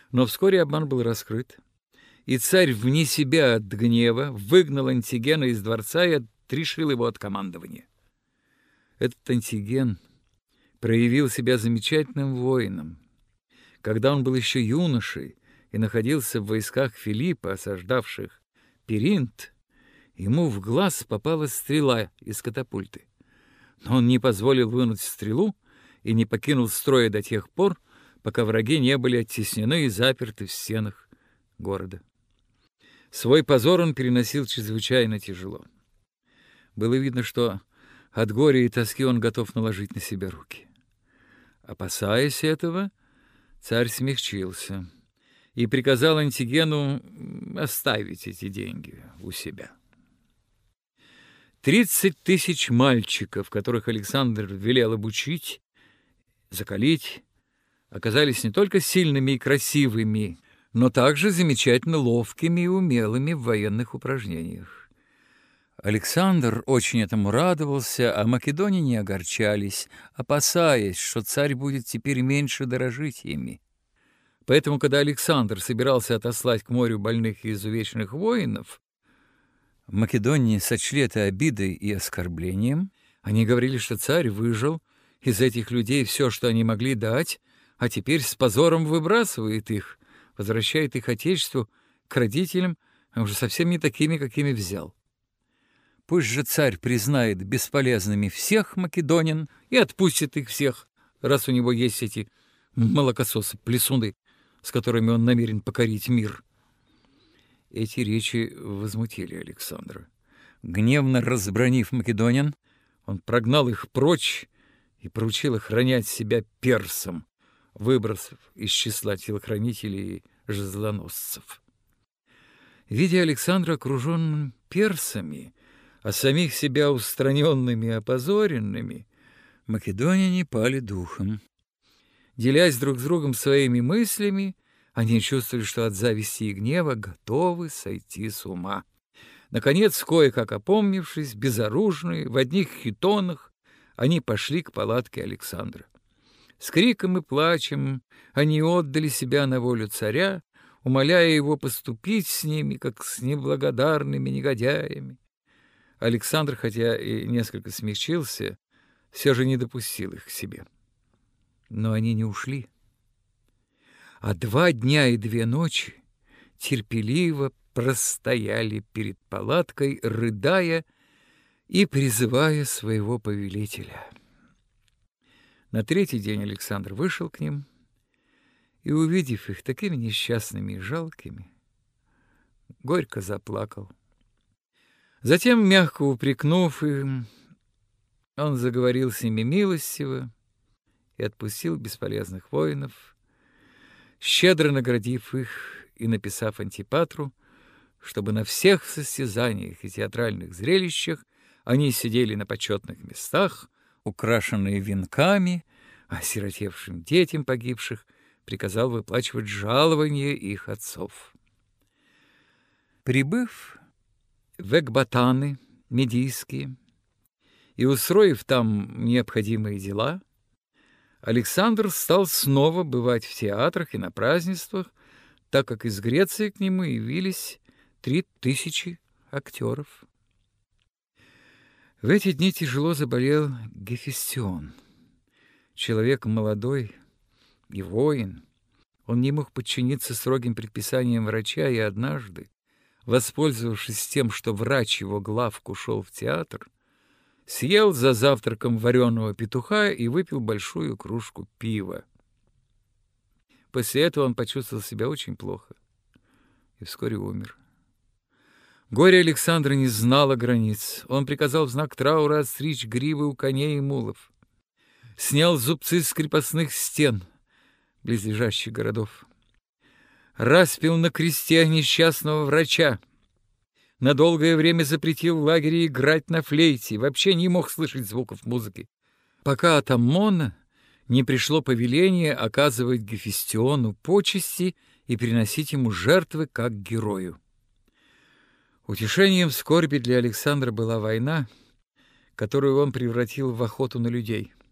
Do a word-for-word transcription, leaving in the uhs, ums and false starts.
Но вскоре обман был раскрыт, и царь вне себя от гнева выгнал Антигена из дворца и отрешил его от командования. Этот Антиген проявил себя замечательным воином. Когда он был еще юношей и находился в войсках Филиппа, осаждавших Перинт, ему в глаз попала стрела из катапульты. Но он не позволил вынуть стрелу и не покинул строя до тех пор, пока враги не были оттеснены и заперты в стенах города. Свой позор он переносил чрезвычайно тяжело. Было видно, что от горя и тоски он готов наложить на себя руки. Опасаясь этого, царь смягчился и приказал Антигену оставить эти деньги у себя. Тридцать тысяч мальчиков, которых Александр велел обучить, закалить, оказались не только сильными и красивыми, но также замечательно ловкими и умелыми в военных упражнениях. Александр очень этому радовался, а македоне не огорчались, опасаясь, что царь будет теперь меньше дорожить ими. Поэтому, когда Александр собирался отослать к морю больных и изувеченных воинов, македоне сочли это обидой и оскорблением. Они говорили, что царь выжил из этих людей все, что они могли дать, а теперь с позором выбрасывает их, возвращает их отечеству к родителям, а уже совсем не такими, какими взял. Пусть же царь признает бесполезными всех македонин и отпустит их всех, раз у него есть эти молокососы, плесуны, с которыми он намерен покорить мир. Эти речи возмутили Александра. Гневно разбранив македонян, он прогнал их прочь и поручил охранять себя персам, выбросив из числа телохранителей и жезлоносцев. Видя Александра окруженным персами, а самих себя устраненными и опозоренными, македоняне пали духом. Делясь друг с другом своими мыслями, они чувствовали, что от зависти и гнева готовы сойти с ума. Наконец, кое-как опомнившись, безоружные, в одних хитонах, они пошли к палатке Александра. С криком и плачем они отдали себя на волю царя, умоляя его поступить с ними, как с неблагодарными негодяями. Александр, хотя и несколько смягчился, все же не допустил их к себе. Но они не ушли, а два дня и две ночи терпеливо простояли перед палаткой, рыдая и призывая своего повелителя. На третий день Александр вышел к ним и, увидев их такими несчастными и жалкими, горько заплакал. Затем, мягко упрекнув им, он заговорил с ними милостиво и отпустил бесполезных воинов, щедро наградив их и написав Антипатру, чтобы на всех состязаниях и театральных зрелищах они сидели на почетных местах, украшенные венками, а осиротевшим детям погибших приказал выплачивать жалования их отцов. Прибыв в Экбатаны Медийские и устроив там необходимые дела, Александр стал снова бывать в театрах и на празднествах, так как из Греции к нему явились три тысячи актеров. В эти дни тяжело заболел Гефестион. Человек молодой и воин, он не мог подчиниться строгим предписаниям врача, и однажды, воспользовавшись тем, что врач его главку ушел в театр, съел за завтраком вареного петуха и выпил большую кружку пива. После этого он почувствовал себя очень плохо и вскоре умер. Горе Александра не знало границ. Он приказал в знак траура отстричь гривы у коней и мулов, снял зубцы с крепостных стен близлежащих городов, распил на кресте несчастного врача, на долгое время запретил в лагере играть на флейте, вообще не мог слышать звуков музыки, пока от Аммона не пришло повеление оказывать Гефестиону почести и приносить ему жертвы как герою. Утешением скорби для Александра была война, которую он превратил в охоту на людей.